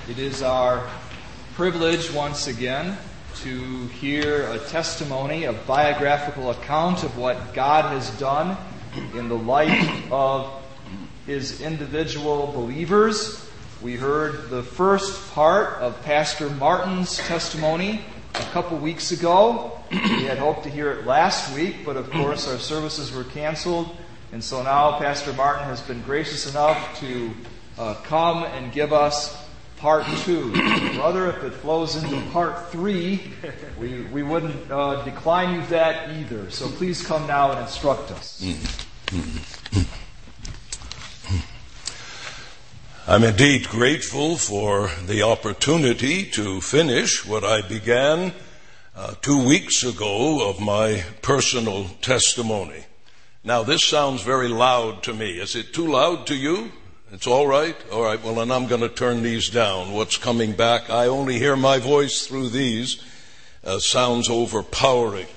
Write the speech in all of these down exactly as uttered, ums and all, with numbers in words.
It is our privilege once again to hear a testimony, a biographical account of what God has done in the life of His individual believers. We heard the first part of Pastor Martin's testimony a couple weeks ago. We had hoped to hear it last week, but of course our services were canceled. And so now Pastor Martin has been gracious enough to uh, come and give us part two. Brother, if it flows into part three, we, we wouldn't uh, decline you that either. So please come now and instruct us. I'm indeed grateful for the opportunity to finish what I began uh, two weeks ago of my personal testimony. Now, this sounds very loud to me. Is it too loud to you? It's all right? All right, well, then I'm going to turn these down. What's coming back, I only hear my voice through these. Uh, sounds overpowering.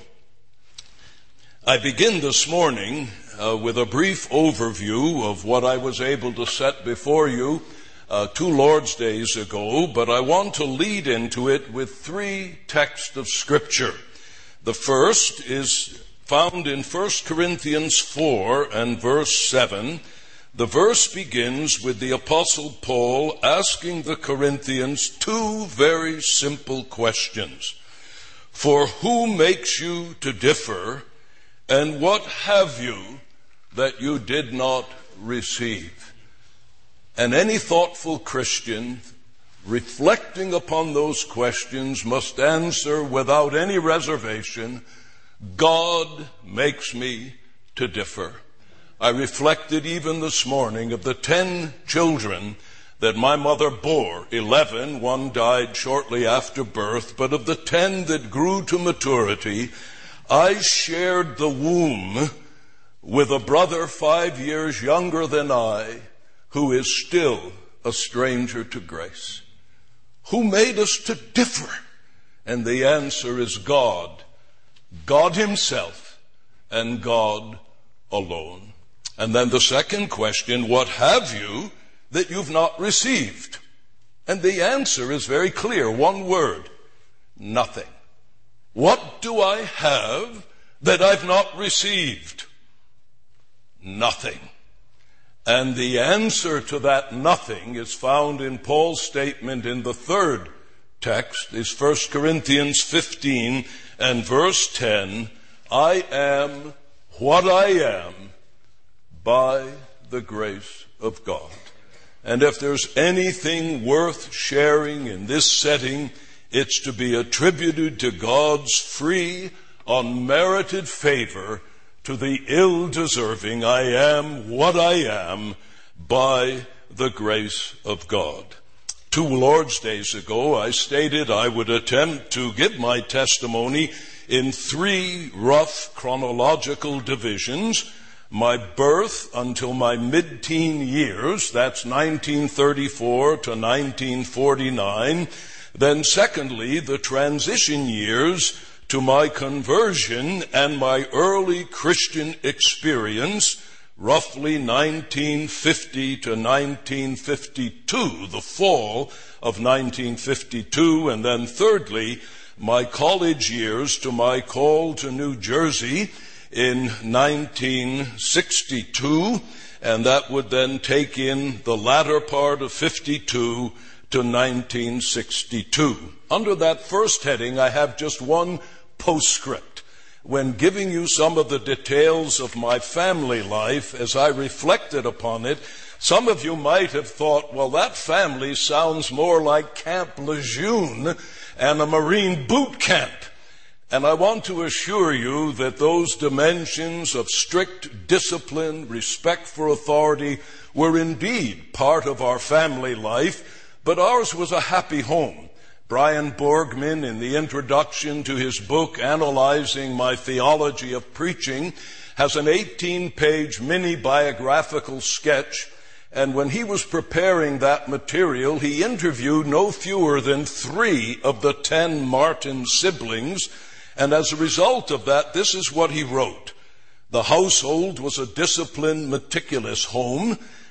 I begin this morning uh, with a brief overview of what I was able to set before you uh, two Lord's Days ago, but I want to lead into it with three texts of Scripture. The first is found in First Corinthians four and verse seven. The verse begins with the Apostle Paul asking the Corinthians two very simple questions. For who makes you to differ, and what have you that you did not receive? And any thoughtful Christian, reflecting upon those questions, must answer without any reservation, God makes me to differ. I reflected even this morning of the ten children that my mother bore. Eleven, one died shortly after birth, but of the ten that grew to maturity, I shared the womb with a brother five years younger than I, who is still a stranger to grace. Who made us to differ? And the answer is God. God Himself and God alone. And then the second question, what have you that you've not received? And the answer is very clear, one word, nothing. What do I have that I've not received? Nothing. And the answer to that nothing is found in Paul's statement in the third text, is First Corinthians fifteen and verse ten, I am what I am by the grace of God. And if there's anything worth sharing in this setting, it's to be attributed to God's free, unmerited favor to the ill-deserving. I am what I am by the grace of God. Two Lord's Days ago, I stated I would attempt to give my testimony in three rough chronological divisions. My birth until my mid-teen years, that's nineteen thirty-four to nineteen forty-nine. Then secondly, the transition years to my conversion and my early Christian experience, roughly nineteen fifty to nineteen fifty-two, the fall of nineteen fifty-two. And then thirdly, my college years to my call to New Jersey in nineteen sixty-two, and that would then take in the latter part of fifty-two to nineteen sixty-two. Under that first heading, I have just one postscript. When giving you some of the details of my family life, as I reflected upon it, some of you might have thought, well, that family sounds more like Camp Lejeune and a Marine boot camp. And I want to assure you that those dimensions of strict discipline, respect for authority, were indeed part of our family life, but ours was a happy home. Brian Borgman, in the introduction to his book, Analyzing My Theology of Preaching, has an eighteen-page mini-biographical sketch, and when he was preparing that material, he interviewed no fewer than three of the ten Martin siblings. And as a result of that, this is what he wrote. The household was a disciplined, meticulous home.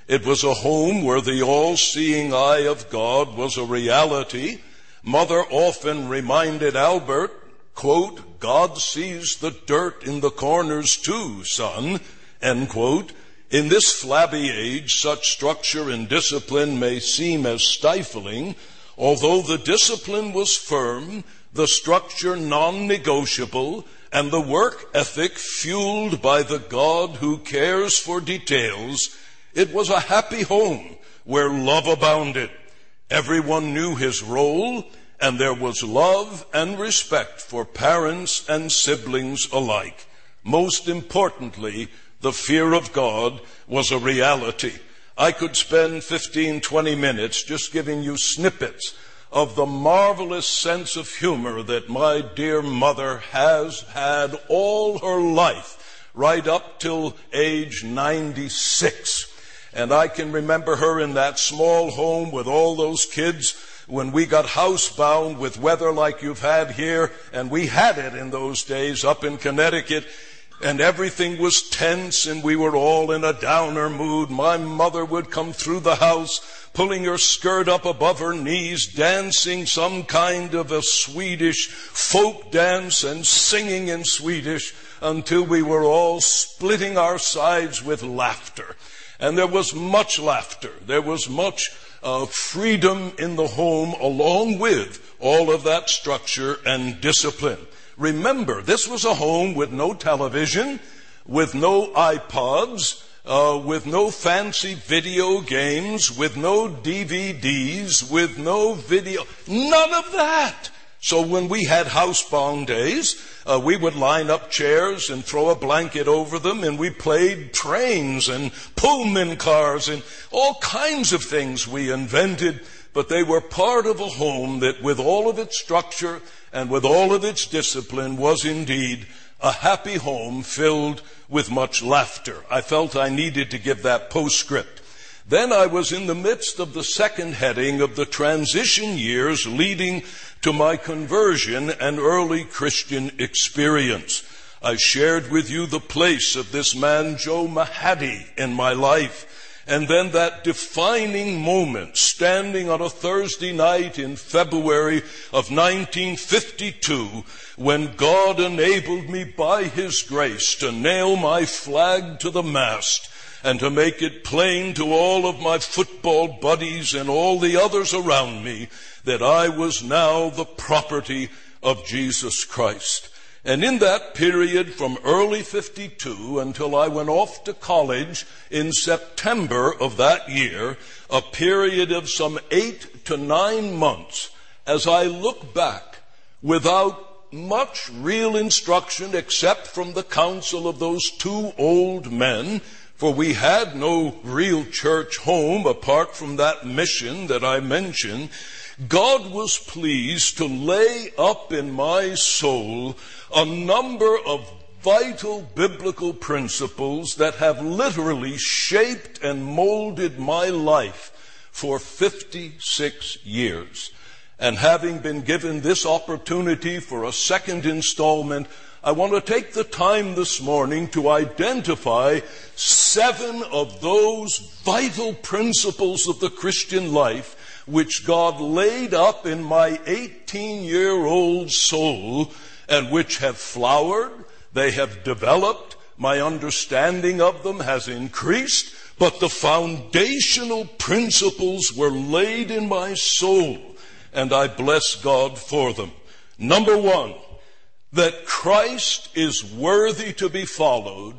It was a home where the all-seeing eye of God was a reality. Mother often reminded Albert, quote, God sees the dirt in the corners too, son, end quote. In this flabby age, such structure and discipline may seem as stifling. Although the discipline was firm, the structure non-negotiable, and the work ethic fueled by the God who cares for details, it was a happy home where love abounded. Everyone knew his role, and there was love and respect for parents and siblings alike. Most importantly, the fear of God was a reality. I could spend fifteen, twenty minutes just giving you snippets of the marvelous sense of humor that my dear mother has had all her life, right up till age ninety-six. And I can remember her in that small home with all those kids when we got housebound with weather like you've had here, and we had it in those days up in Connecticut, and everything was tense and we were all in a downer mood. My mother would come through the house, pulling her skirt up above her knees, dancing some kind of a Swedish folk dance and singing in Swedish until we were all splitting our sides with laughter. And there was much laughter. There was much uh, freedom in the home, along with all of that structure and discipline. Remember, this was a home with no television, with no iPods, uh, with no fancy video games, with no D V Ds, with no video, none of that. So when we had housebound days, uh, we would line up chairs and throw a blanket over them, and we played trains and Pullman cars and all kinds of things we invented, but they were part of a home that, with all of its structure and with all of its discipline, was indeed a happy home filled with much laughter. I felt I needed to give that postscript. Then I was in the midst of the second heading of the transition years leading to my conversion and early Christian experience. I shared with you the place of this man, Joe Mahady, in my life. And then that defining moment, standing on a Thursday night in February of nineteen fifty-two, when God enabled me by His grace to nail my flag to the mast and to make it plain to all of my football buddies and all the others around me that I was now the property of Jesus Christ. And in that period from early fifty-two until I went off to college in September of that year, a period of some eight to nine months, as I look back without much real instruction except from the counsel of those two old men, for we had no real church home apart from that mission that I mentioned, God was pleased to lay up in my soul a number of vital biblical principles that have literally shaped and molded my life for fifty-six years. And having been given this opportunity for a second installment, I want to take the time this morning to identify seven of those vital principles of the Christian life which God laid up in my eighteen-year-old soul and which have flowered, they have developed, my understanding of them has increased, but the foundational principles were laid in my soul, and I bless God for them. Number one, that Christ is worthy to be followed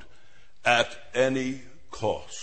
at any cost.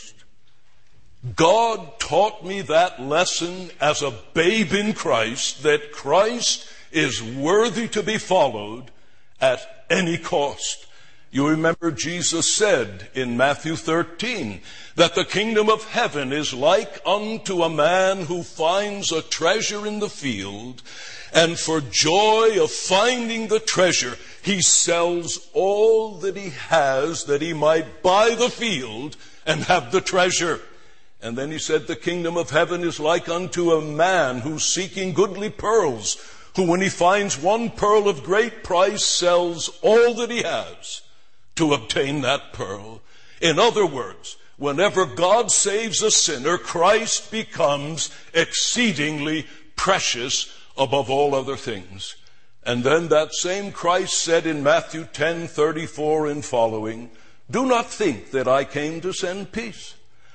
God taught me that lesson as a babe in Christ, that Christ is worthy to be followed at any cost. You remember Jesus said in Matthew thirteen that the kingdom of heaven is like unto a man who finds a treasure in the field, and for joy of finding the treasure, he sells all that he has that he might buy the field and have the treasure. And then he said, the kingdom of heaven is like unto a man who's seeking goodly pearls, who when he finds one pearl of great price sells all that he has to obtain that pearl. In other words, Whenever God saves a sinner, Christ becomes exceedingly precious above all other things. And then that same Christ said in Matthew ten thirty-four and following, "Do not think that I came to send peace.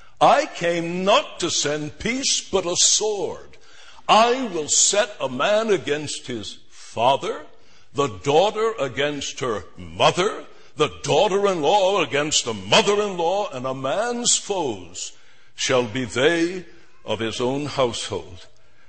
I came not to send peace, but a sword. I will set a man against his father, the daughter against her mother, the daughter-in-law against the mother-in-law, and a man's foes shall be they of his own household."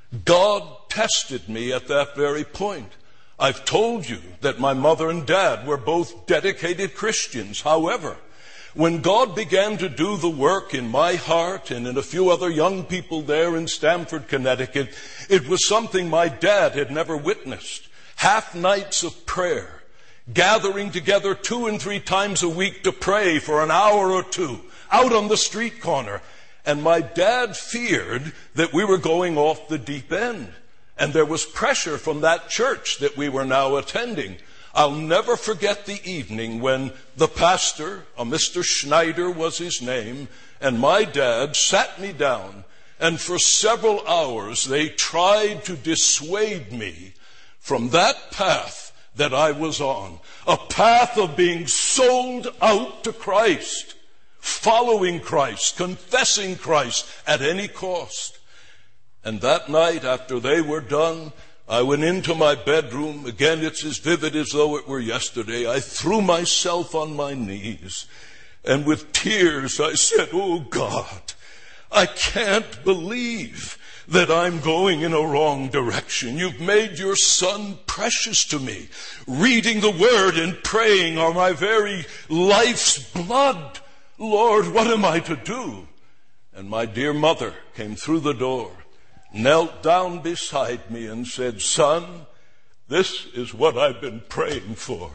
God tested me at that very point. I've told you that my mother and dad were both dedicated Christians. However, when God began to do the work in my heart and in a few other young people there in Stamford, Connecticut, it was something my dad had never witnessed. Half nights of prayer, gathering together two and three times a week to pray for an hour or two out on the street corner. And my dad feared that we were going off the deep end. And there was pressure from that church that we were now attending. I'll never forget the evening when the pastor, a Mister Schneider was his name, and my dad sat me down, and for several hours they tried to dissuade me from that path that I was on, a path of being sold out to Christ, following Christ, confessing Christ at any cost. And that night, after they were done, I went into my bedroom. Again, it's as vivid as though it were yesterday. I threw myself on my knees, and with tears I said, "Oh God, I can't believe that I'm going in a wrong direction. You've made your son precious to me. Reading the word and praying are my very life's blood. Lord, what am I to do?" And my dear mother came through the door, knelt down beside me and said, "Son, this is what I've been praying for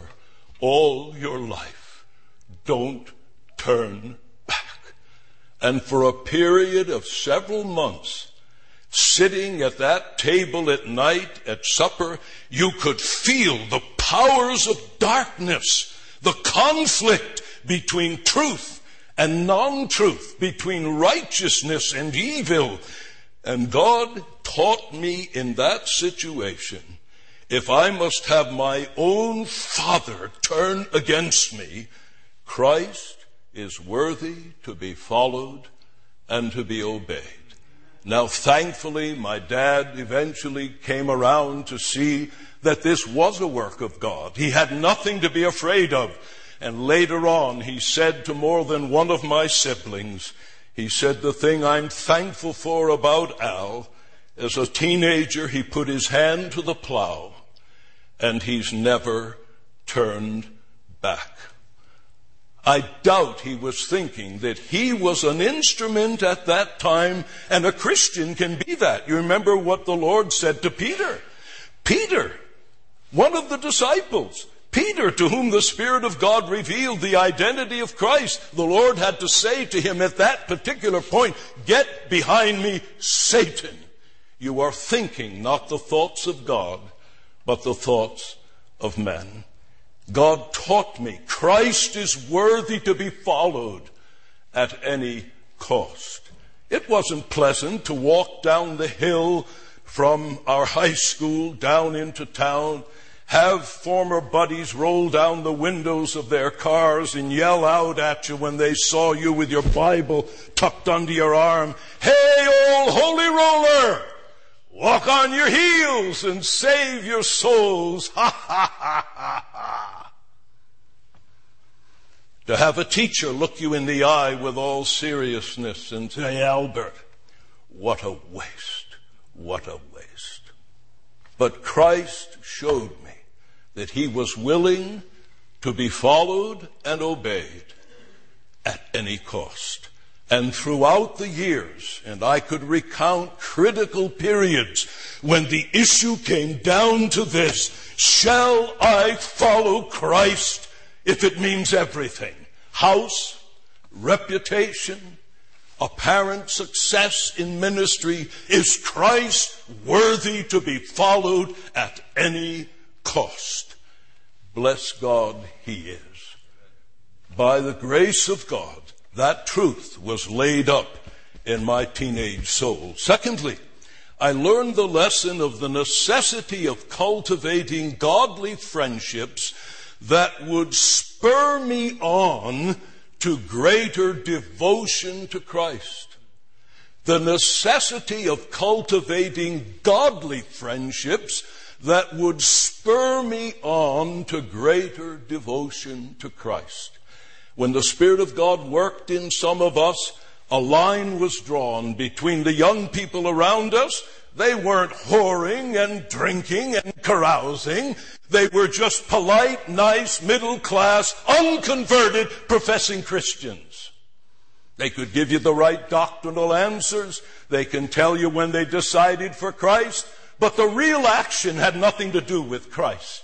all your life. Don't turn back." And for a period of several months, sitting at that table at night at supper, you could feel the powers of darkness, the conflict between truth and non-truth, between righteousness and evil. And God taught me in that situation, if I must have my own father turn against me, Christ is worthy to be followed and to be obeyed. Now, thankfully, my dad eventually came around to see that this was a work of God. He had nothing to be afraid of. And later on, he said to more than one of my siblings, he said, "The thing I'm thankful for about Al, as a teenager, he put his hand to the plow, and he's never turned back." I doubt he was thinking that he was an instrument at that time, and a Christian can be that. You remember what the Lord said to Peter. Peter, one of the disciples, Peter, to whom the Spirit of God revealed the identity of Christ, the Lord had to say to him at that particular point, "Get behind me, Satan. You are thinking not the thoughts of God, but the thoughts of men." God taught me Christ is worthy to be followed at any cost. It wasn't pleasant to walk down the hill from our high school down into town, have former buddies roll down the windows of their cars and yell out at you when they saw you with your Bible tucked under your arm, "Hey, old holy roller, walk on your heels and save your souls." Ha, ha, ha, ha, ha. To have a teacher look you in the eye with all seriousness and say, "Albert, what a waste, what a waste." But Christ showed me that he was willing to be followed and obeyed at any cost. And throughout the years, and I could recount critical periods when the issue came down to this, shall I follow Christ if it means everything? House, reputation, apparent success in ministry. Is Christ worthy to be followed at any cost? Bless God, he is. By the grace of God, That truth was laid up in my teenage soul. Secondly, I learned the lesson of the necessity of cultivating godly friendships that would spur me on to greater devotion to Christ. The necessity of cultivating godly friendships that would spur me on to greater devotion to Christ. When the Spirit of God worked in some of us, a line was drawn between the young people around us. They weren't whoring and drinking and carousing. They were just polite, nice, middle-class, unconverted, professing Christians. They could give you the right doctrinal answers. They can tell you when they decided for Christ. But the real action had nothing to do with Christ.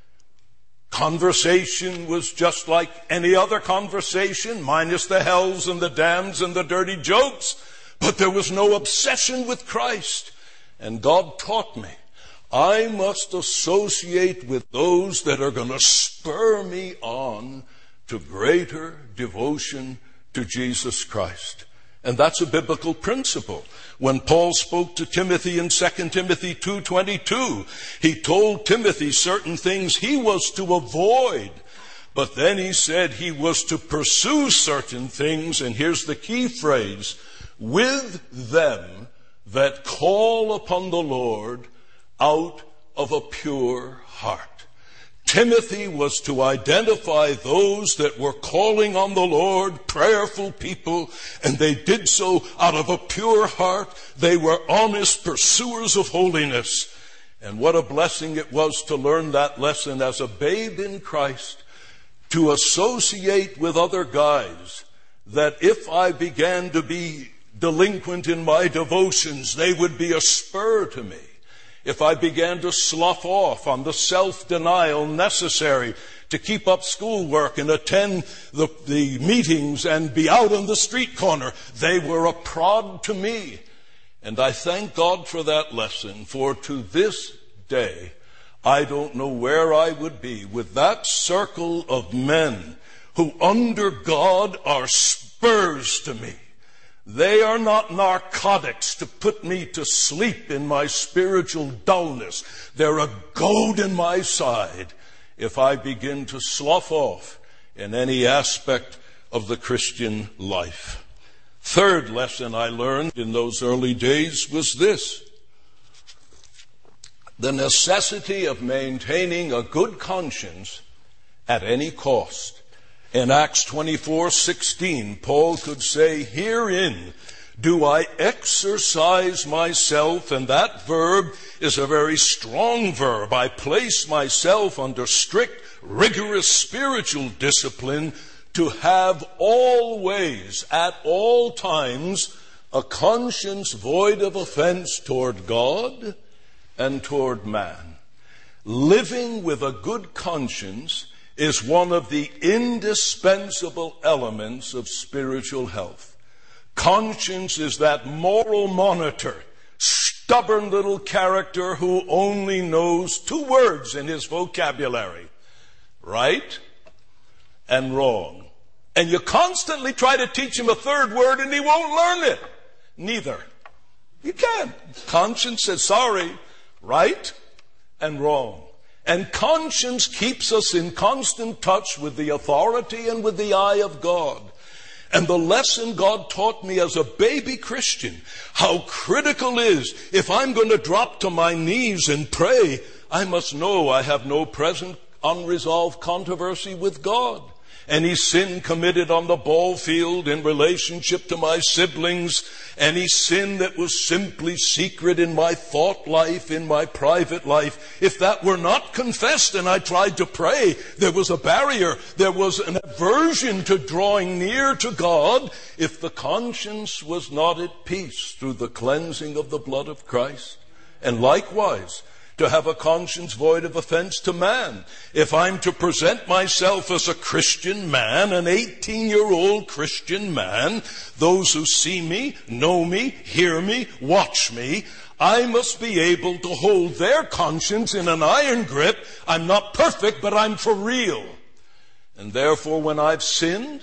Conversation was just like any other conversation, minus the hells and the damns and the dirty jokes. But there was no obsession with Christ. And God taught me, I must associate with those that are going to spur me on to greater devotion to Jesus Christ. And that's a biblical principle. When Paul spoke to Timothy in Second Timothy two twenty-two, he told Timothy certain things he was to avoid. But then he said he was to pursue certain things, and here's the key phrase, with them that call upon the Lord out of a pure heart. Timothy was to identify those that were calling on the Lord, prayerful people, and they did so out of a pure heart. They were honest pursuers of holiness. And what a blessing it was to learn that lesson as a babe in Christ, to associate with other guys, that if I began to be delinquent in my devotions, they would be a spur to me. If I began to slough off on the self-denial necessary to keep up schoolwork and attend the, the meetings and be out on the street corner, they were a prod to me. And I thank God for that lesson, for to this day, I don't know where I would be with that circle of men who under God are spurs to me. They are not narcotics to put me to sleep in my spiritual dullness. They're a goad in my side if I begin to slough off in any aspect of the Christian life. Third lesson I learned in those early days was this: the necessity of maintaining a good conscience at any cost. In Acts twenty-four sixteen, Paul could say, herein do I exercise myself, and that verb is a very strong verb. I place myself under strict, rigorous spiritual discipline to have always, at all times, a conscience void of offense toward God and toward man. Living with a good conscience is one of the indispensable elements of spiritual health. Conscience is that moral monitor, stubborn little character who only knows two words in his vocabulary: right and wrong. And you constantly try to teach him a third word and he won't learn it. Neither. You can't. Conscience says sorry, right and wrong. And conscience keeps us in constant touch with the authority and with the eye of God. And the lesson God taught me as a baby Christian, how critical is, if I'm going to drop to my knees and pray, I must know I have no present unresolved controversy with God. Any sin committed on the ball field in relationship to my siblings, any sin that was simply secret in my thought life, in my private life, if that were not confessed and I tried to pray, there was a barrier, there was an aversion to drawing near to God if the conscience was not at peace through the cleansing of the blood of Christ. And likewise, to have a conscience void of offense to man. If I'm to present myself as a Christian man, an eighteen-year-old Christian man, those who see me, know me, hear me, watch me, I must be able to hold their conscience in an iron grip. I'm not perfect, but I'm for real. And therefore, when I've sinned,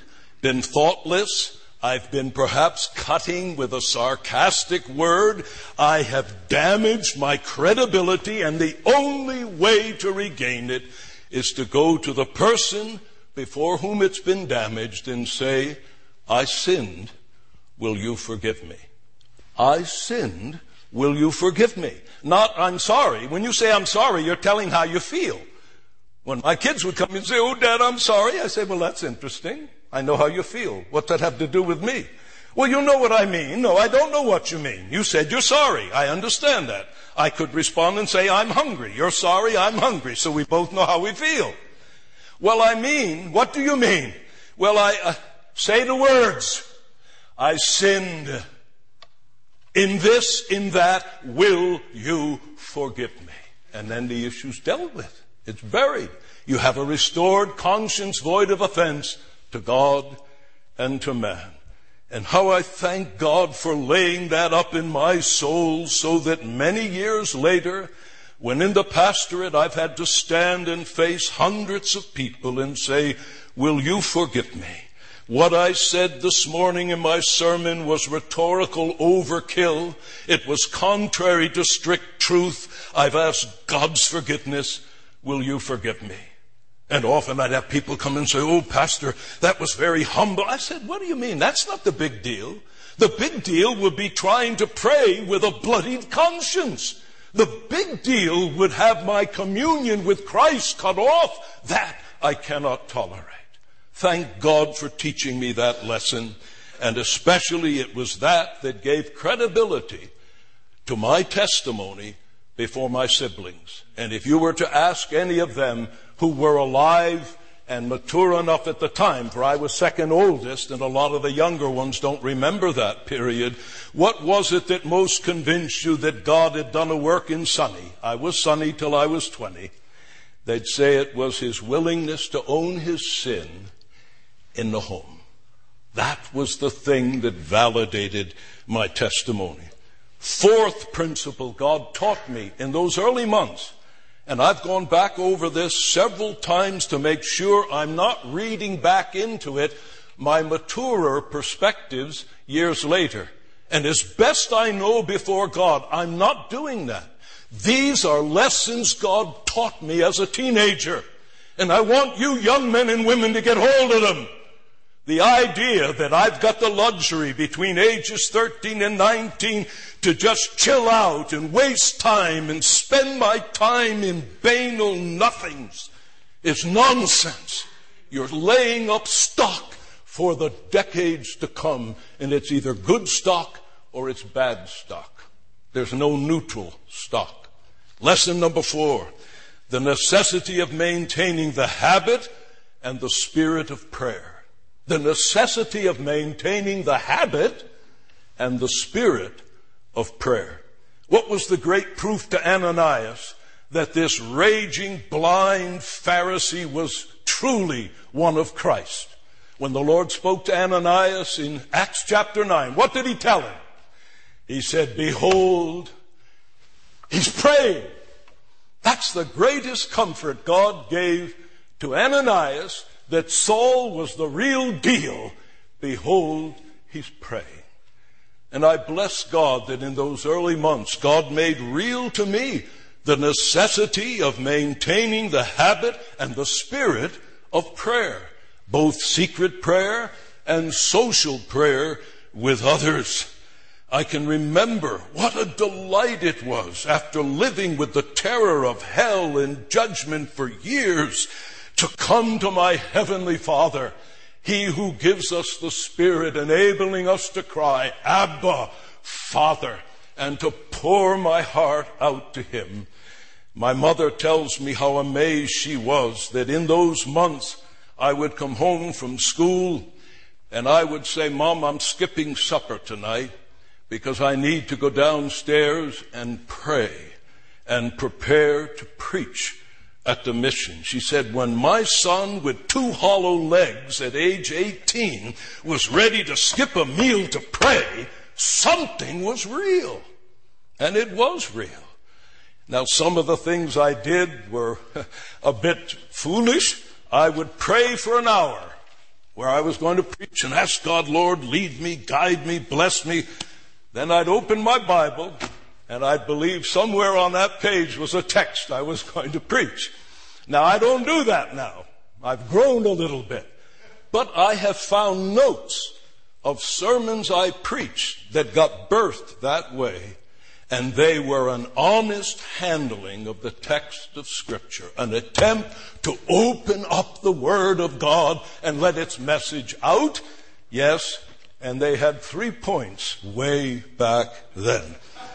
been thoughtless. I've been perhaps cutting with a sarcastic word. I have damaged my credibility, and the only way to regain it is to go to the person before whom it's been damaged and say, I sinned, will you forgive me? I sinned, will you forgive me? Not, I'm sorry. When you say I'm sorry, you're telling how you feel. When my kids would come and say, oh, Dad, I'm sorry, I say, well, that's interesting. I know how you feel. What's that have to do with me? Well, you know what I mean. No, I don't know what you mean. You said you're sorry. I understand that. I could respond and say, I'm hungry. You're sorry, I'm hungry. So we both know how we feel. Well, I mean, what do you mean? Well, I uh, say the words. I sinned in this, in that. Will you forgive me? And then the issue's dealt with. It's buried. You have a restored conscience void of offense to God and to man. And how I thank God for laying that up in my soul so that many years later, when in the pastorate I've had to stand and face hundreds of people and say, will you forgive me? What I said this morning in my sermon was rhetorical overkill. It was contrary to strict truth. I've asked God's forgiveness. Will you forgive me? And often I'd have people come and say, oh, Pastor, that was very humble. I said, what do you mean? That's not the big deal. The big deal would be trying to pray with a bloodied conscience. The big deal would have my communion with Christ cut off. That I cannot tolerate. Thank God for teaching me that lesson. And especially it was that that gave credibility to my testimony before my siblings. And if you were to ask any of them who were alive and mature enough at the time, for I was second oldest and a lot of the younger ones don't remember that period, what was it that most convinced you that God had done a work in Sonny? I was Sonny till I was twenty. They'd say it was his willingness to own his sin in the home. That was the thing that validated my testimony. Fourth principle God taught me in those early months, and I've gone back over this several times to make sure I'm not reading back into it my maturer perspectives years later. And as best I know before God, I'm not doing that. These are lessons God taught me as a teenager. And I want you young men and women to get hold of them. The idea that I've got the luxury between ages thirteen and nineteen to just chill out and waste time and spend my time in banal nothings is nonsense. You're laying up stock for the decades to come, and it's either good stock or it's bad stock. There's no neutral stock. Lesson number four, the necessity of maintaining the habit and the spirit of prayer. The necessity of maintaining the habit and the spirit of prayer. What was the great proof to Ananias that this raging, blind Pharisee was truly one of Christ? When the Lord spoke to Ananias in Acts chapter nine, what did he tell him? He said, behold, he's praying. That's the greatest comfort God gave to Ananias, that Saul was the real deal. Behold, he's praying. And I bless God that in those early months, God made real to me the necessity of maintaining the habit and the spirit of prayer, both secret prayer and social prayer with others. I can remember what a delight it was after living with the terror of hell and judgment for years to come to my heavenly Father, he who gives us the Spirit, enabling us to cry, Abba, Father, and to pour my heart out to him. My mother tells me how amazed she was that in those months I would come home from school and I would say, Mom, I'm skipping supper tonight because I need to go downstairs and pray and prepare to preach at the mission. She said, when my son with two hollow legs at age eighteen was ready to skip a meal to pray, something was real. And it was real. Now, some of the things I did were a bit foolish. I would pray for an hour. where I was going to preach and ask God, Lord, lead me, guide me, bless me. Then I'd open my Bible, and I'd believe somewhere on that page was a text I was going to preach. Now, I don't do that now. I've grown a little bit. But I have found notes of sermons I preached that got birthed that way, and they were an honest handling of the text of Scripture, an attempt to open up the Word of God and let its message out. Yes, and they had three points way back then.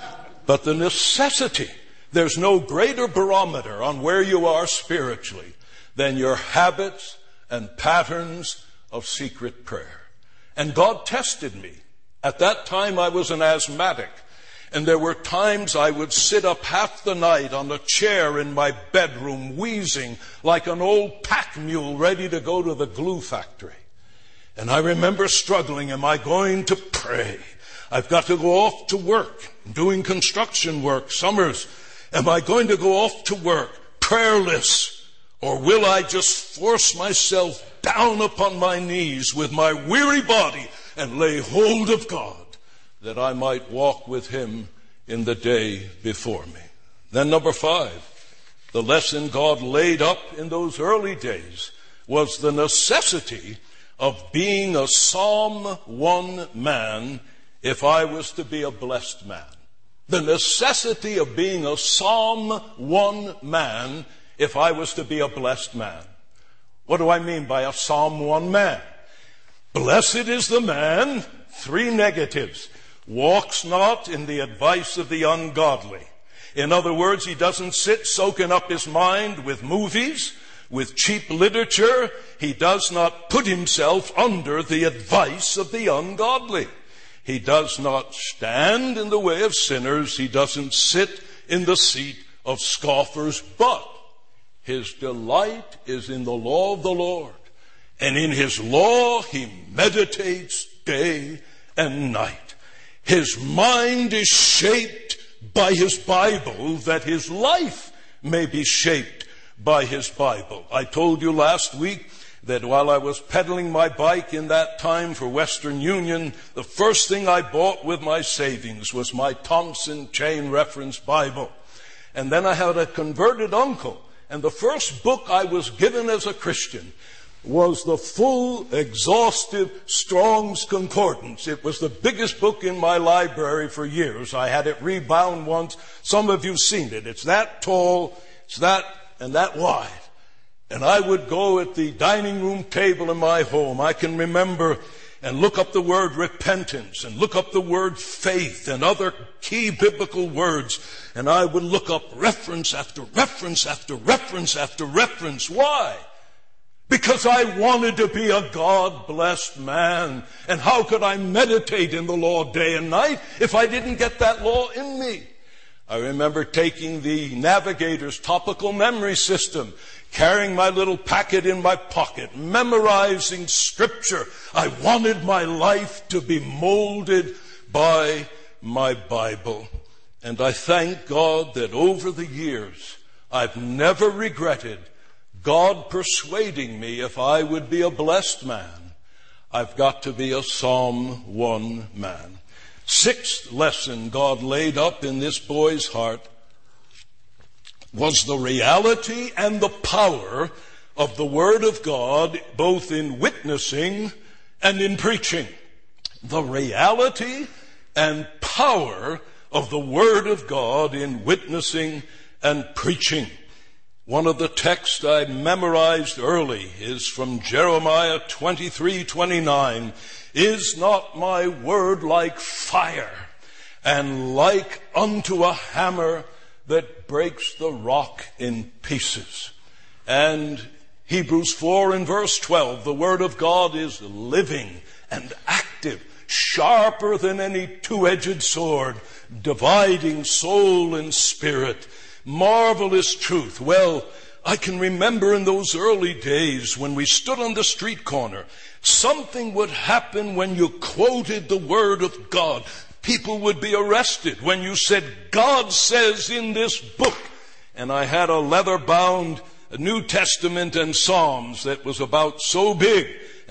But the necessity, there's no greater barometer on where you are spiritually than your habits and patterns of secret prayer. And God tested me. At that time I was an asthmatic, and there were times I would sit up half the night on a chair in my bedroom wheezing like an old pack mule ready to go to the glue factory. And I remember struggling, am I going to pray? I've got to go off to work, doing construction work, summers. Am I going to go off to work prayerless? Or will I just force myself down upon my knees with my weary body and lay hold of God that I might walk with Him in the day before me? Then number five, the lesson God laid up in those early days was the necessity of being a Psalm one man if I was to be a blessed man. The necessity of being a Psalm one man if I was to be a blessed man. What do I mean by a Psalm one man? Blessed is the man, three negatives, walks not in the advice of the ungodly. In other words, he doesn't sit soaking up his mind with movies, with cheap literature. He does not put himself under the advice of the ungodly. He does not stand in the way of sinners. He doesn't sit in the seat of scoffers, but his delight is in the law of the Lord. And in his law he meditates day and night. His mind is shaped by his Bible, that his life may be shaped by his Bible. I told you last week that while I was pedaling my bike in that time for Western Union, the first thing I bought with my savings was my Thompson Chain Reference Bible. And then I had a converted uncle, and the first book I was given as a Christian was the full, exhaustive Strong's Concordance. It was the biggest book in my library for years. I had it rebound once. Some of you have seen it. It's that tall, it's that and that wide. And I would go at the dining room table in my home, I can remember, and look up the word repentance and look up the word faith and other key biblical words. And I would look up reference after reference after reference after reference. Why? Because I wanted to be a God-blessed man. And how could I meditate in the law day and night if I didn't get that law in me? I remember taking the Navigator's topical memory system, carrying my little packet in my pocket, memorizing Scripture. I wanted my life to be molded by my Bible. And I thank God that over the years, I've never regretted God persuading me if I would be a blessed man, I've got to be a Psalm one man. Sixth lesson God laid up in this boy's heart was the reality and the power of the Word of God, both in witnessing and in preaching. The reality and power of the Word of God in witnessing and preaching. One of the texts I memorized early is from Jeremiah twenty-three twenty-nine. Is not my word like fire, and like unto a hammer that breaks the rock in pieces? And Hebrews four and verse twelve, the word of God is living and active, sharper than any two-edged sword, dividing soul and spirit. Marvelous truth. Well, I can remember in those early days when we stood on the street corner, something would happen when you quoted the Word of God. People would be arrested when you said, God says in this book. And I had a leather-bound New Testament and Psalms that was about so big.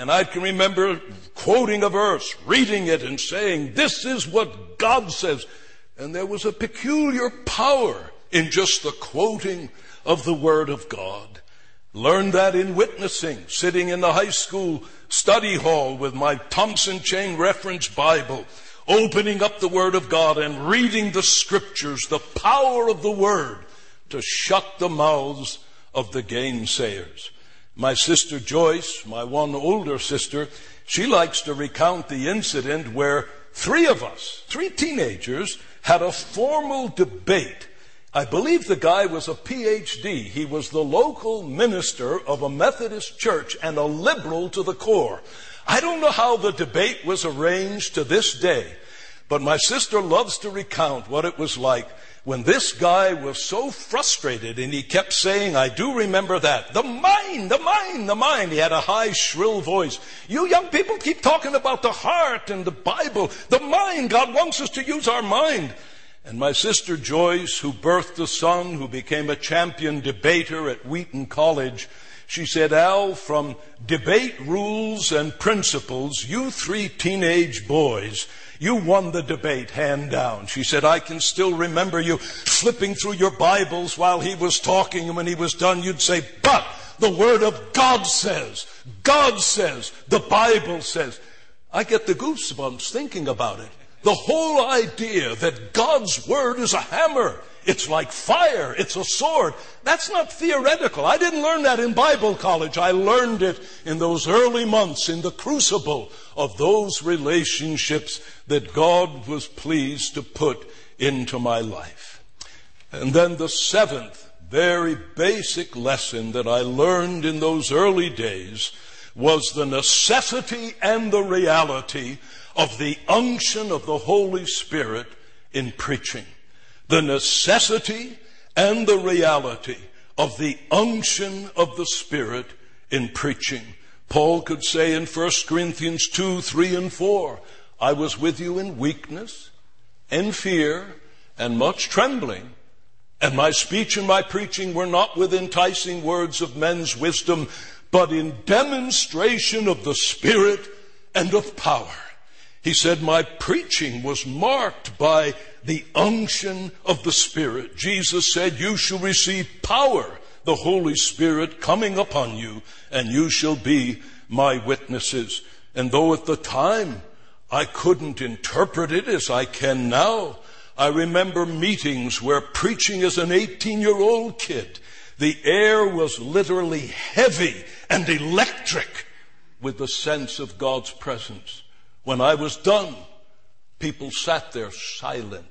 And I can remember quoting a verse, reading it and saying, this is what God says. And there was a peculiar power in just the quoting of the Word of God. Learned that in witnessing, sitting in the high school study hall with my Thompson Chain Reference Bible, opening up the Word of God and reading the Scriptures, the power of the Word to shut the mouths of the gainsayers. My sister Joyce, my one older sister, she likes to recount the incident where three of us, three teenagers, had a formal debate. I believe the guy was a P H D. He was the local minister of a Methodist church and a liberal to the core. I don't know how the debate was arranged to this day, but my sister loves to recount what it was like when this guy was so frustrated and he kept saying, I do remember that, the mind, the mind, the mind. He had a high, shrill voice. You young people keep talking about the heart and the Bible. The mind, God wants us to use our mind. And my sister Joyce, who birthed a son who became a champion debater at Wheaton College, she said, Al, from debate rules and principles, you three teenage boys, you won the debate hand down. She said, I can still remember you flipping through your Bibles while he was talking, and when he was done, you'd say, but the Word of God says, God says, the Bible says. I get the goosebumps thinking about it. The whole idea that God's Word is a hammer. It's like fire. It's a sword. That's not theoretical. I didn't learn that in Bible college. I learned it in those early months in the crucible of those relationships that God was pleased to put into my life. And then the seventh very basic lesson that I learned in those early days was the necessity and the reality of the unction of the Holy Spirit in preaching. The necessity and the reality of the unction of the Spirit in preaching. Paul could say in First Corinthians two, three, and four, I was with you in weakness and fear and much trembling, and my speech and my preaching were not with enticing words of men's wisdom, but in demonstration of the Spirit and of power. He said, my preaching was marked by the unction of the Spirit. Jesus said, you shall receive power, the Holy Spirit coming upon you, and you shall be my witnesses. And though at the time I couldn't interpret it as I can now, I remember meetings where preaching as an eighteen-year-old kid, the air was literally heavy and electric with the sense of God's presence. When I was done, people sat there silently.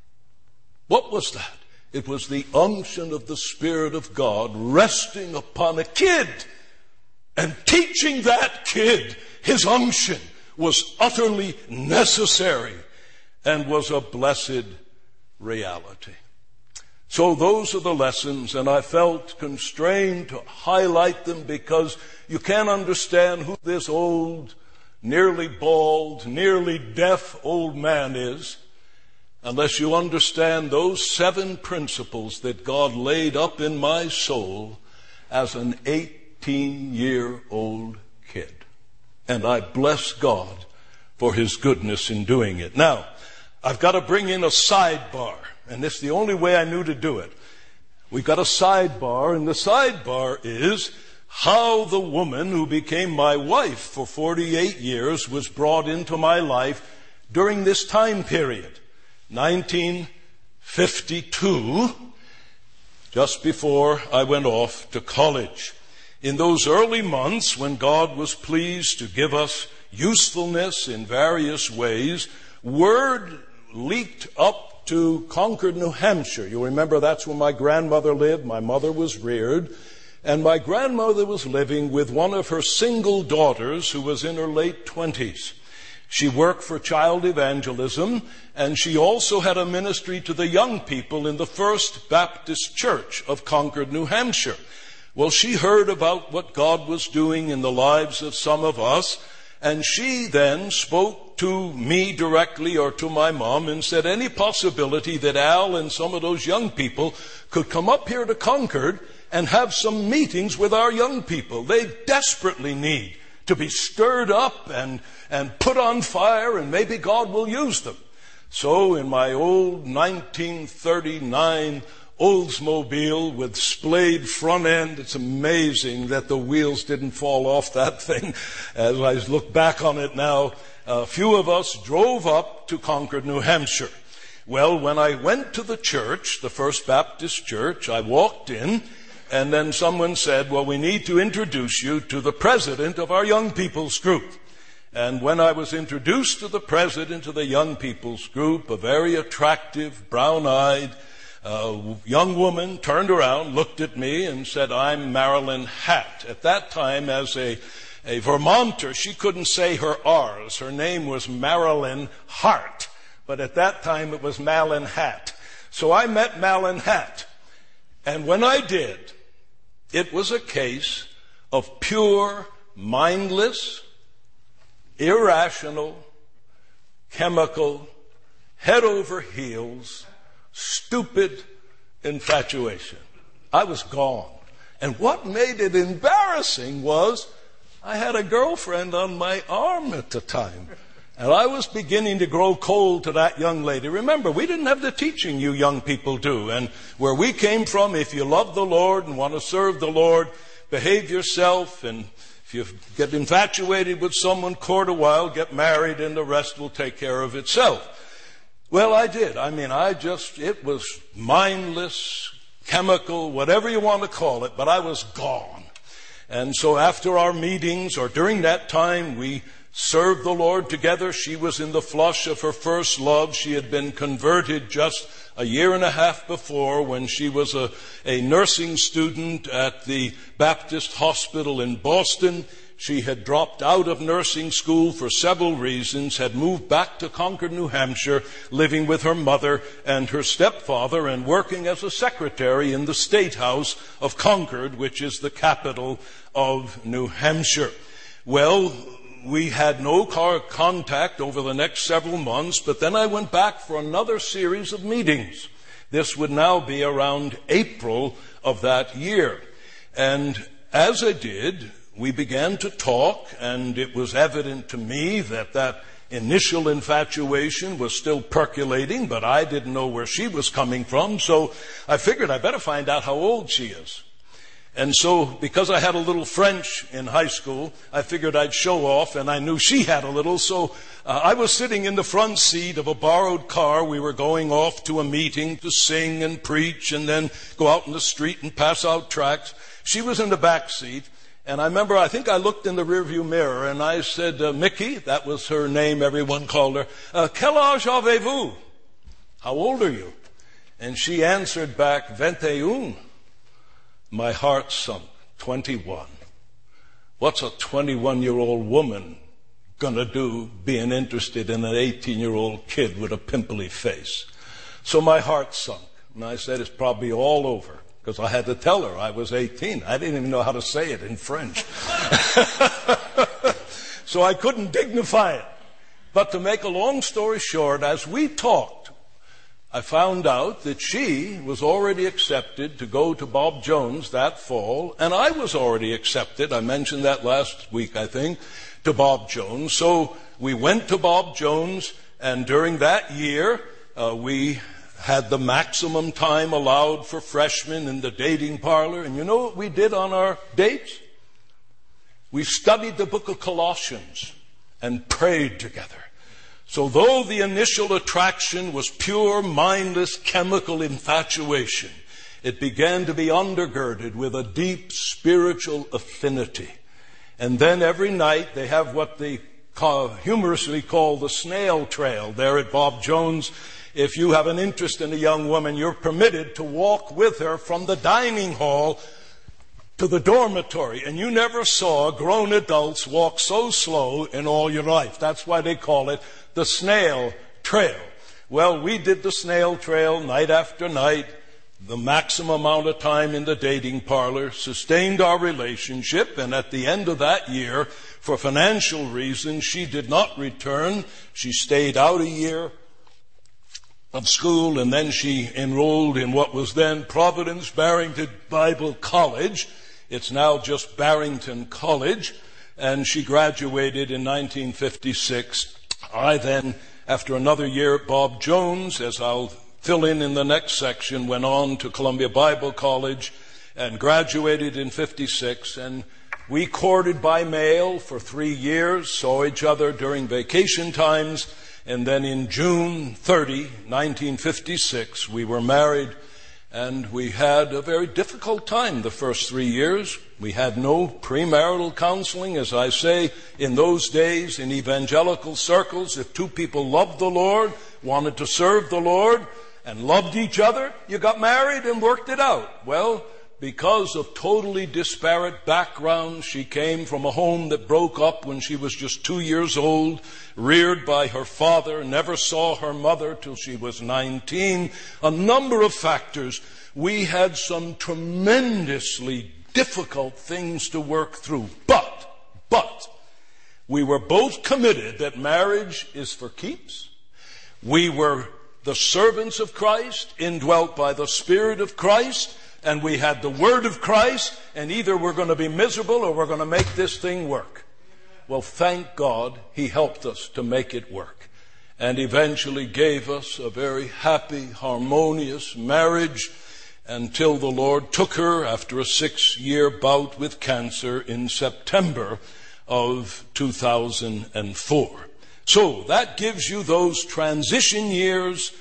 What was that? It was the unction of the Spirit of God resting upon a kid and teaching that kid his unction was utterly necessary and was a blessed reality. So those are the lessons, and I felt constrained to highlight them because you can't understand who this old, nearly bald, nearly deaf old man is unless you understand those seven principles that God laid up in my soul as an eighteen-year-old kid. And I bless God for His goodness in doing it. Now, I've got to bring in a sidebar, and this is the only way I knew to do it. We've got a sidebar, and the sidebar is how the woman who became my wife for forty-eight years was brought into my life during this time period, nineteen fifty-two, just before I went off to college. In those early months when God was pleased to give us usefulness in various ways, word leaked up to Concord, New Hampshire. You remember that's where my grandmother lived. My mother was reared. And my grandmother was living with one of her single daughters who was in her late twenties. She worked for child evangelism, and she also had a ministry to the young people in the First Baptist Church of Concord, New Hampshire. Well, she heard about what God was doing in the lives of some of us, and she then spoke to me directly or to my mom and said any possibility that Al and some of those young people could come up here to Concord and have some meetings with our young people. They desperately need to be stirred up and, and put on fire, and maybe God will use them. So in my old nineteen thirty-nine Oldsmobile with splayed front end, it's amazing that the wheels didn't fall off that thing. As I look back on it now, a few of us drove up to Concord, New Hampshire. Well, when I went to the church, the First Baptist Church, I walked in, and then someone said, well, we need to introduce you to the president of our young people's group. And when I was introduced to the president of the young people's group, a very attractive, brown-eyed uh, young woman turned around, looked at me, and said, I'm Marilyn Hatt. At that time, as a, a Vermonter, she couldn't say her R's. Her name was Marilyn Hart. But at that time, it was Marilyn Hatt. So I met Marilyn Hatt. And when I did, it was a case of pure, mindless, irrational, chemical, head over heels, stupid infatuation. I was gone. And what made it embarrassing was I had a girlfriend on my arm at the time. And I was beginning to grow cold to that young lady. Remember, we didn't have the teaching you young people do. And where we came from, if you love the Lord and want to serve the Lord, behave yourself, and if you get infatuated with someone, court a while, get married, and the rest will take care of itself. Well, I did. I mean, I just, it was mindless, chemical, whatever you want to call it, but I was gone. And so after our meetings, or during that time, we served the Lord together. She was in the flush of her first love. She had been converted just a year and a half before when she was a, a nursing student at the Baptist Hospital in Boston. She had dropped out of nursing school for several reasons, had moved back to Concord, New Hampshire, living with her mother and her stepfather and working as a secretary in the State House of Concord, which is the capital of New Hampshire. Well, we had no car contact over the next several months, but then I went back for another series of meetings. This would now be around April of that year. And as I did, we began to talk, and it was evident to me that that initial infatuation was still percolating, but I didn't know where she was coming from, so I figured I better find out how old she is. And so, because I had a little French in high school, I figured I'd show off, and I knew she had a little, so uh, I was sitting in the front seat of a borrowed car. We were going off to a meeting to sing and preach and then go out in the street and pass out tracts. She was in the back seat, and I remember, I think I looked in the rearview mirror, and I said, uh, Mickey, that was her name, everyone called her, uh, quel âge avez-vous? How old are you? And she answered back, vingt-et-un. My heart sunk. twenty-one. What's a twenty-one-year-old woman going to do being interested in an eighteen-year-old kid with a pimply face? So my heart sunk. And I said, it's probably all over. Because I had to tell her I was eighteen. I didn't even know how to say it in French. So I couldn't dignify it. But to make a long story short, as we talked, I found out that she was already accepted to go to Bob Jones that fall, and I was already accepted, I mentioned that last week, I think, to Bob Jones. So we went to Bob Jones, and during that year, uh, we had the maximum time allowed for freshmen in the dating parlor. And you know what we did on our dates? We studied the book of Colossians and prayed together. So though the initial attraction was pure, mindless, chemical infatuation, it began to be undergirded with a deep spiritual affinity. And then every night they have what they call, humorously call the snail trail there at Bob Jones. If you have an interest in a young woman, you're permitted to walk with her from the dining hall to the dormitory. And you never saw grown adults walk so slow in all your life. That's why they call it the snail trail. Well, we did the snail trail night after night, the maximum amount of time in the dating parlor, sustained our relationship, and at the end of that year, for financial reasons, she did not return. She stayed out a year of school, and then she enrolled in what was then Providence Barrington Bible College. It's now just Barrington College. and she graduated in nineteen fifty-six. I then, after another year at Bob Jones, as I'll fill in in the next section, went on to Columbia Bible College and graduated in fifty-six, and we courted by mail for three years, saw each other during vacation times, and then in June thirtieth, nineteen fifty-six, we were married, and we had a very difficult time the first three years. We had no premarital counseling. As I say, in those days, in evangelical circles, if two people loved the Lord, wanted to serve the Lord, and loved each other, you got married and worked it out. Well, because of totally disparate backgrounds, she came from a home that broke up when she was just two years old, reared by her father, never saw her mother till she was nineteen. A number of factors. We had some tremendously difficult things to work through. But, but, we were both committed that marriage is for keeps. We were the servants of Christ, indwelt by the Spirit of Christ, and we had the Word of Christ, and either we're going to be miserable or we're going to make this thing work. Well, thank God He helped us to make it work, and eventually gave us a very happy, harmonious marriage until the Lord took her after a six-year bout with cancer in September of two thousand four. So that gives you those transition years,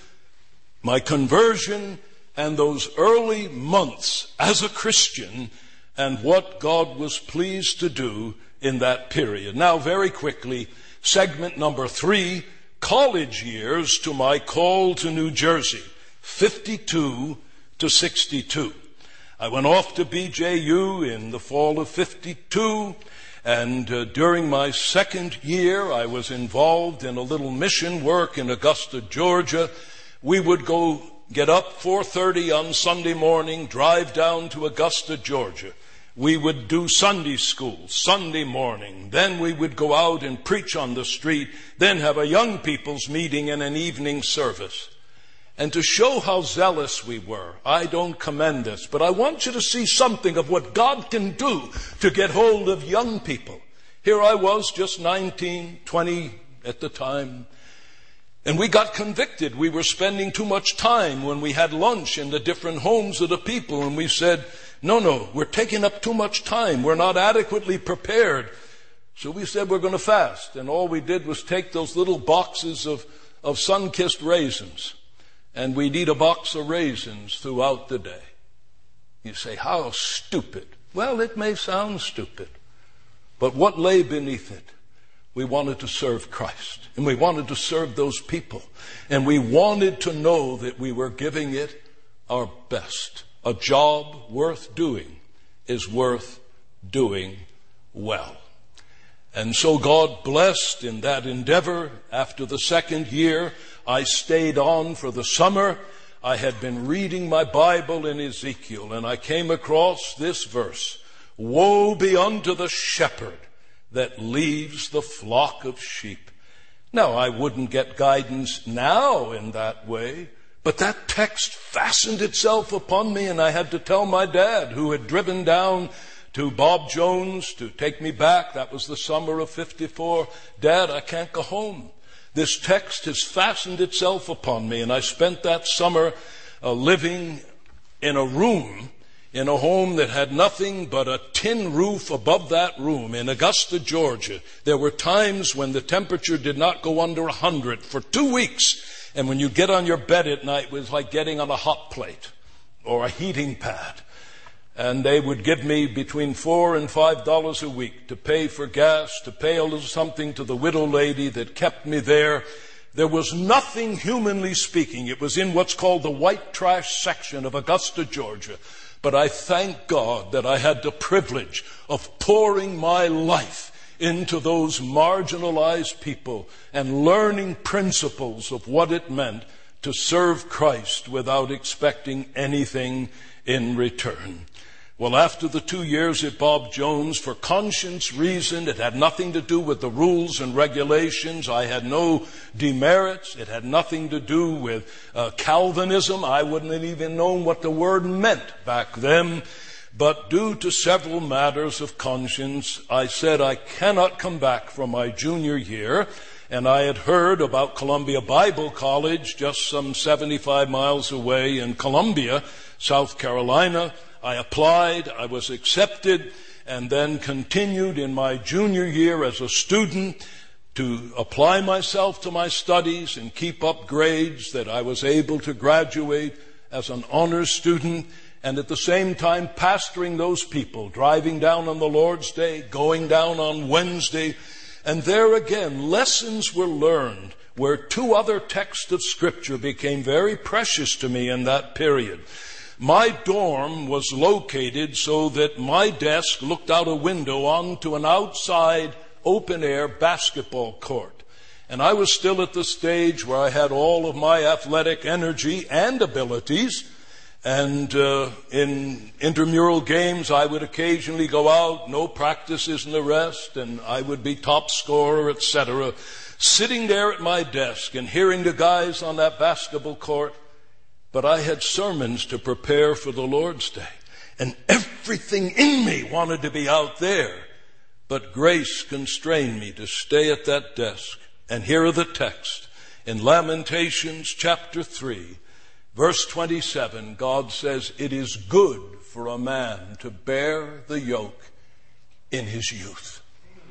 my conversion, and those early months as a Christian, and what God was pleased to do in that period. Now, very quickly, segment number three, college years to my call to New Jersey, fifty-two to sixty-two. I went off to B J U in the fall of fifty-two, and uh, during my second year, I was involved in a little mission work in Augusta, Georgia. We would go get up four thirty on Sunday morning, drive down to Augusta, Georgia. We would do Sunday school, Sunday morning. Then we would go out and preach on the street, then have a young people's meeting and an evening service. And to show how zealous we were, I don't commend this, but I want you to see something of what God can do to get hold of young people. Here I was, just nineteen, twenty at the time. And we got convicted. We were spending too much time when we had lunch in the different homes of the people. And we said, no, no, we're taking up too much time. We're not adequately prepared. So we said we're going to fast. And all we did was take those little boxes of, of sun-kissed raisins. And we'd eat a box of raisins throughout the day. You say, how stupid. Well, it may sound stupid. But what lay beneath it? We wanted to serve Christ, and we wanted to serve those people, and we wanted to know that we were giving it our best. A job worth doing is worth doing well. And so God blessed in that endeavor. After the second year, I stayed on for the summer. I had been reading my Bible in Ezekiel, and I came across this verse. Woe be unto the shepherd that leaves the flock of sheep. Now, I wouldn't get guidance now in that way, but that text fastened itself upon me, and I had to tell my dad, who had driven down to Bob Jones to take me back. That was the summer of fifty-four. Dad, I can't go home. This text has fastened itself upon me, and I spent that summer uh, living in a room in a home that had nothing but a tin roof above that room in Augusta, Georgia. There were times when the temperature did not go under one hundred for two weeks. And when you get on your bed at night, it was like getting on a hot plate or a heating pad. And they would give me between four and five dollars a week to pay for gas, to pay a little something to the widow lady that kept me there. There was nothing, humanly speaking. It was in what's called the white trash section of Augusta, Georgia. But I thank God that I had the privilege of pouring my life into those marginalized people and learning principles of what it meant to serve Christ without expecting anything in return. Well, after the two years at Bob Jones, for conscience reason, it had nothing to do with the rules and regulations. I had no demerits. It had nothing to do with uh, Calvinism. I wouldn't have even known what the word meant back then. But due to several matters of conscience, I said I cannot come back from my junior year, and I had heard about Columbia Bible College just some seventy-five miles away in Columbia, South Carolina. I applied, I was accepted, and then continued in my junior year as a student to apply myself to my studies and keep up grades that I was able to graduate as an honors student, and at the same time pastoring those people, driving down on the Lord's Day, going down on Wednesday. And there again, lessons were learned where two other texts of Scripture became very precious to me in that period. My dorm was located so that my desk looked out a window onto an outside open-air basketball court. And I was still at the stage where I had all of my athletic energy and abilities. And uh, in intramural games, I would occasionally go out, no practices and the rest, and I would be top scorer, et cetera. Sitting there at my desk and hearing the guys on that basketball court. But I had sermons to prepare for the Lord's Day. And everything in me wanted to be out there. But grace constrained me to stay at that desk. And here are the texts. In Lamentations chapter three, verse twenty-seven, God says, "It is good for a man to bear the yoke in his youth."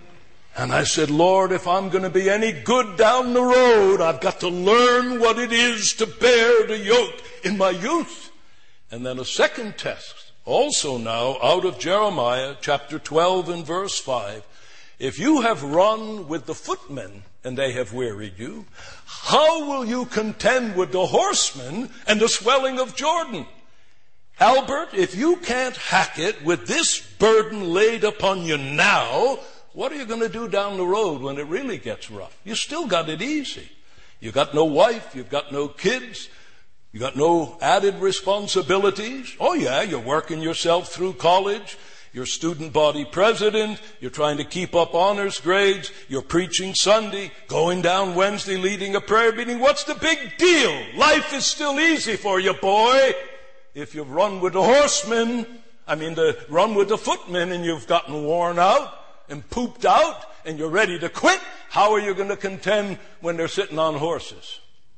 And I said, Lord, if I'm going to be any good down the road, I've got to learn what it is to bear the yoke in my youth. And then a second text, also now out of Jeremiah chapter twelve and verse five. "If you have run with the footmen and they have wearied you, how will you contend with the horsemen and the swelling of Jordan?" Albert, if you can't hack it with this burden laid upon you now, what are you going to do down the road when it really gets rough? You still got it easy. You got no wife, you've got no kids, you got no added responsibilities. Oh yeah, you're working yourself through college. You're student body president. You're trying to keep up honors grades. You're preaching Sunday, going down Wednesday, leading a prayer meeting. What's the big deal? Life is still easy for you, boy. If you've run with the horsemen, I mean, the run with the footmen, and you've gotten worn out and pooped out and you're ready to quit, how are you going to contend when they're sitting on horses?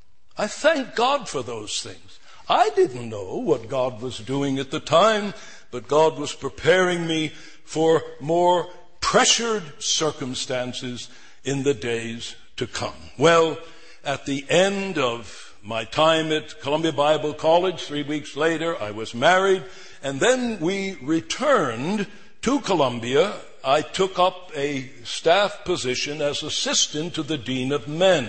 I thank God for those things. I didn't know what God was doing at the time, but God was preparing me for more pressured circumstances in the days to come. Well, at the end of my time at Columbia Bible College, three weeks later, I was married, and then we returned to Columbia. I took up a staff position as assistant to the Dean of Men.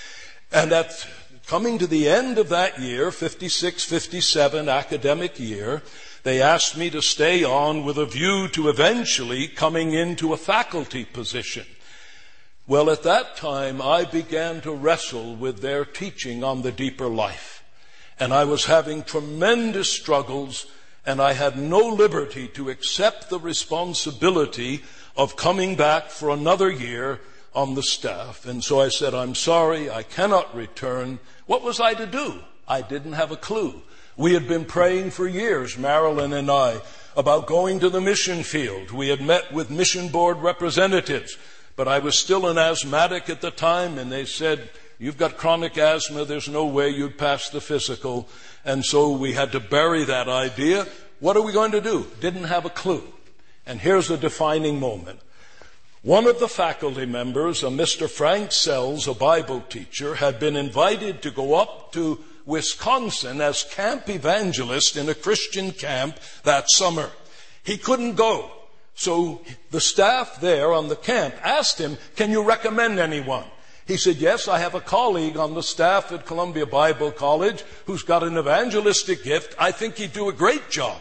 And at coming to the end of that year, fifty-six fifty-seven academic year, they asked me to stay on with a view to eventually coming into a faculty position. Well, at that time, I began to wrestle with their teaching on the deeper life. And I was having tremendous struggles, and I had no liberty to accept the responsibility of coming back for another year on the staff. And so I said, I'm sorry, I cannot return. What was I to do? I didn't have a clue. We had been praying for years, Marilyn and I, about going to the mission field. We had met with mission board representatives, but I was still an asthmatic at the time, and they said, you've got chronic asthma, there's no way you'd pass the physical. And so we had to bury that idea. What are we going to do? Didn't have a clue. And here's a defining moment. One of the faculty members, a Mister Frank Sells, a Bible teacher, had been invited to go up to Wisconsin as camp evangelist in a Christian camp that summer. He couldn't go. So the staff there on the camp asked him, can you recommend anyone? He said, yes, I have a colleague on the staff at Columbia Bible College who's got an evangelistic gift. I think he'd do a great job.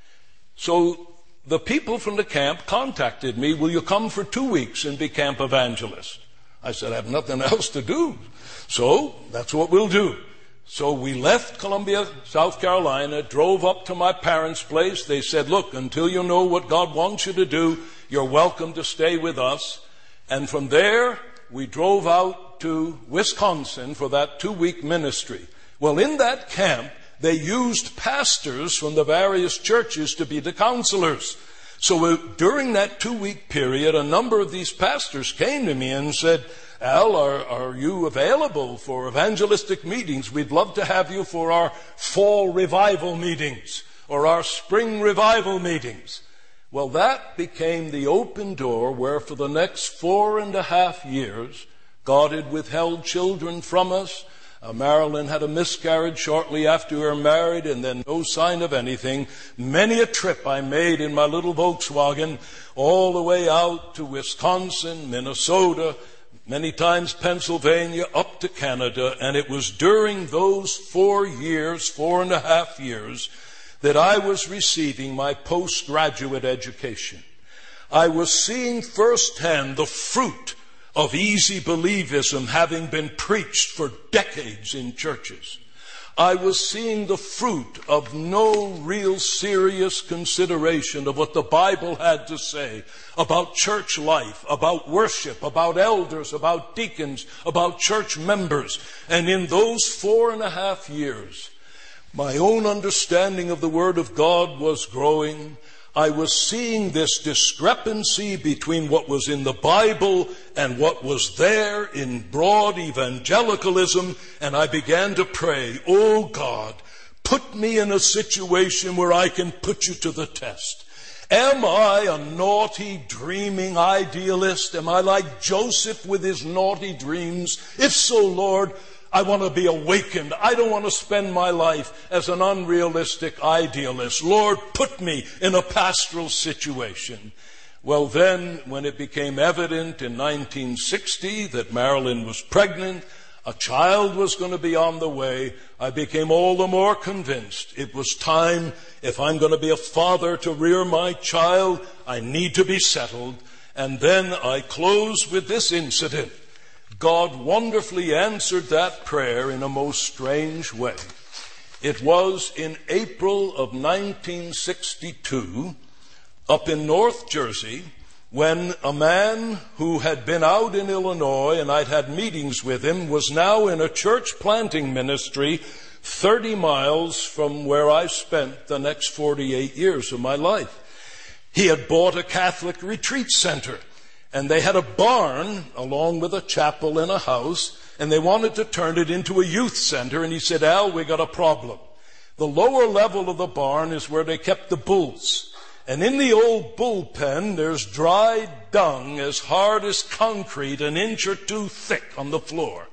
So the people from the camp contacted me, will you come for two weeks and be camp evangelist? I said, I have nothing else to do. So that's what we'll do. So we left Columbia, South Carolina, drove up to my parents' place. They said, look, until you know what God wants you to do, you're welcome to stay with us. And from there, we drove out to Wisconsin for that two-week ministry. Well, in that camp, they used pastors from the various churches to be the counselors. So uh, during that two-week period, a number of these pastors came to me and said, Al, are, are you available for evangelistic meetings? We'd love to have you for our fall revival meetings or our spring revival meetings. Well, that became the open door where for the next four and a half years, God had withheld children from us. Uh, Marilyn had a miscarriage shortly after we were married, and then no sign of anything. Many a trip I made in my little Volkswagen all the way out to Wisconsin, Minnesota, many times Pennsylvania, up to Canada. And it was during those four years, four and a half years, that I was receiving my postgraduate education. I was seeing firsthand the fruit of easy believism having been preached for decades in churches. I was seeing the fruit of no real serious consideration of what the Bible had to say about church life, about worship, about elders, about deacons, about church members. And in those four and a half years, my own understanding of the Word of God was growing. I was seeing this discrepancy between what was in the Bible and what was there in broad evangelicalism, and I began to pray, oh God, put me in a situation where I can put you to the test. Am I a naughty, dreaming idealist? Am I like Joseph with his naughty dreams? If so, Lord, I want to be awakened. I don't want to spend my life as an unrealistic idealist. Lord, put me in a pastoral situation. Well, then, when it became evident in nineteen sixty that Marilyn was pregnant, a child was going to be on the way, I became all the more convinced it was time, if I'm going to be a father to rear my child, I need to be settled. And then I close with this incident. God wonderfully answered that prayer in a most strange way. It was in April of nineteen sixty-two, up in North Jersey, when a man who had been out in Illinois, and I'd had meetings with him, was now in a church planting ministry thirty miles from where I spent the next forty-eight years of my life. He had bought a Catholic retreat center. And they had a barn along with a chapel and a house, and they wanted to turn it into a youth center. And he said, Al, we got a problem. The lower level of the barn is where they kept the bulls. And in the old bullpen, there's dry dung as hard as concrete, an inch or two thick on the floor.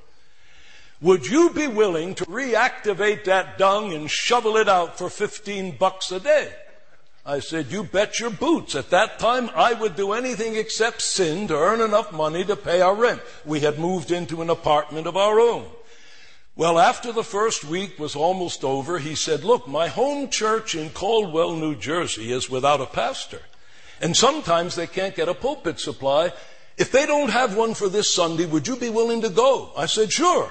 Would you be willing to reactivate that dung and shovel it out for fifteen bucks a day? I said, you bet your boots. At that time, I would do anything except sin to earn enough money to pay our rent. We had moved into an apartment of our own. Well, after the first week was almost over, he said, look, my home church in Caldwell, New Jersey is without a pastor. And sometimes they can't get a pulpit supply. If they don't have one for this Sunday, would you be willing to go? I said, sure.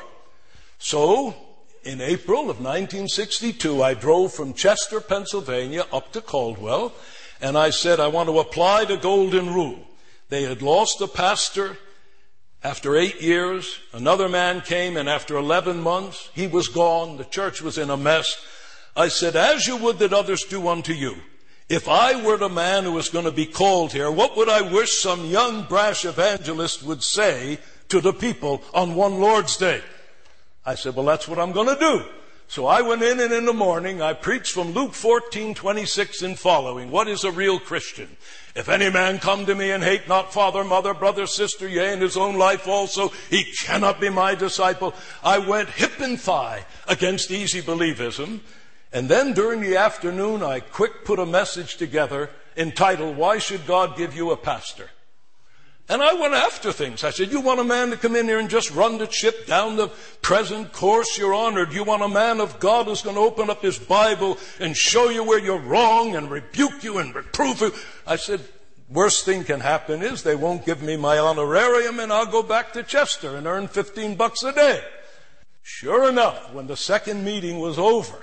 So, in April of nineteen sixty-two, I drove from Chester, Pennsylvania, up to Caldwell, and I said, I want to apply the Golden Rule. They had lost a pastor. After eight years, another man came, and after eleven months, he was gone. The church was in a mess. I said, as you would that others do unto you. If I were the man who was going to be called here, what would I wish some young, brash evangelist would say to the people on one Lord's Day? I said, well, that's what I'm going to do. So I went in, and in the morning I preached from Luke fourteen twenty-six and following. What is a real Christian? If any man come to me and hate not father, mother, brother, sister, yea, and his own life also, he cannot be my disciple. I went hip and thigh against easy believism. And then during the afternoon, I quick put a message together entitled, Why Should God Give You a Pastor? And I went after things. I said, you want a man to come in here and just run the ship down the present course you're on? Or do you want a man of God who's going to open up his Bible and show you where you're wrong and rebuke you and reprove you? I said, worst thing can happen is they won't give me my honorarium, and I'll go back to Chester and earn fifteen bucks a day. Sure enough, when the second meeting was over,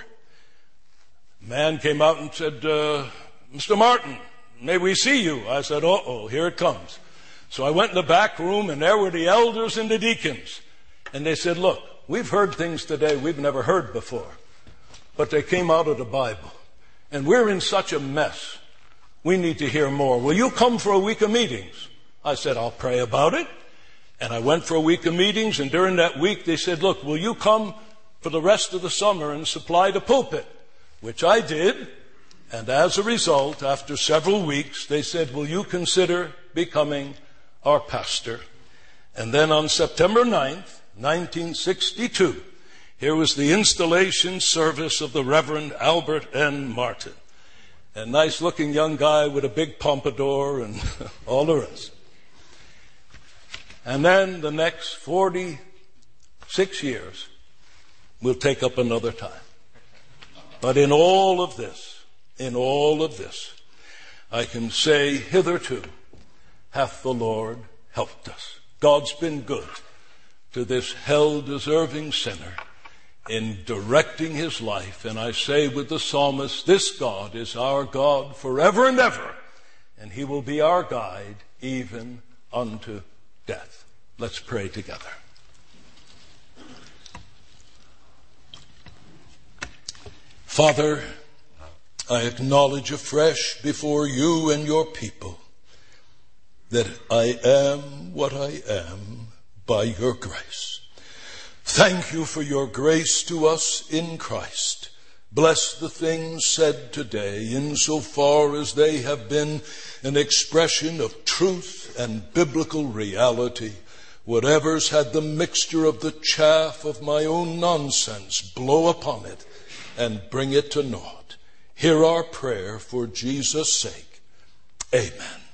a man came out and said, uh, Mister Martin, may we see you? I said, uh-oh, here it comes. So I went in the back room, and there were the elders and the deacons. And they said, look, we've heard things today we've never heard before. but they came out of the Bible. And we're in such a mess. We need to hear more. Will you come for a week of meetings? I said, I'll pray about it. And I went for a week of meetings, and during that week they said, look, will you come for the rest of the summer and supply the pulpit? Which I did. And as a result, after several weeks, they said, will you consider becoming our pastor? And then on September ninth, nineteen sixty-two, here was the installation service of the Reverend Albert N. Martin. A nice-looking young guy with a big pompadour and all the rest. And then the next forty-six years, we'll take up another time. But in all of this, in all of this, I can say, hitherto hath the Lord helped us. God's been good to this hell-deserving sinner in directing his life. And I say with the psalmist, this God is our God forever and ever, and he will be our guide even unto death. Let's pray together. Father, I acknowledge afresh before you and your people that I am what I am by your grace. Thank you for your grace to us in Christ. Bless the things said today insofar as they have been an expression of truth and biblical reality. Whatever's had the mixture of the chaff of my own nonsense, blow upon it and bring it to naught. Hear our prayer for Jesus' sake. Amen.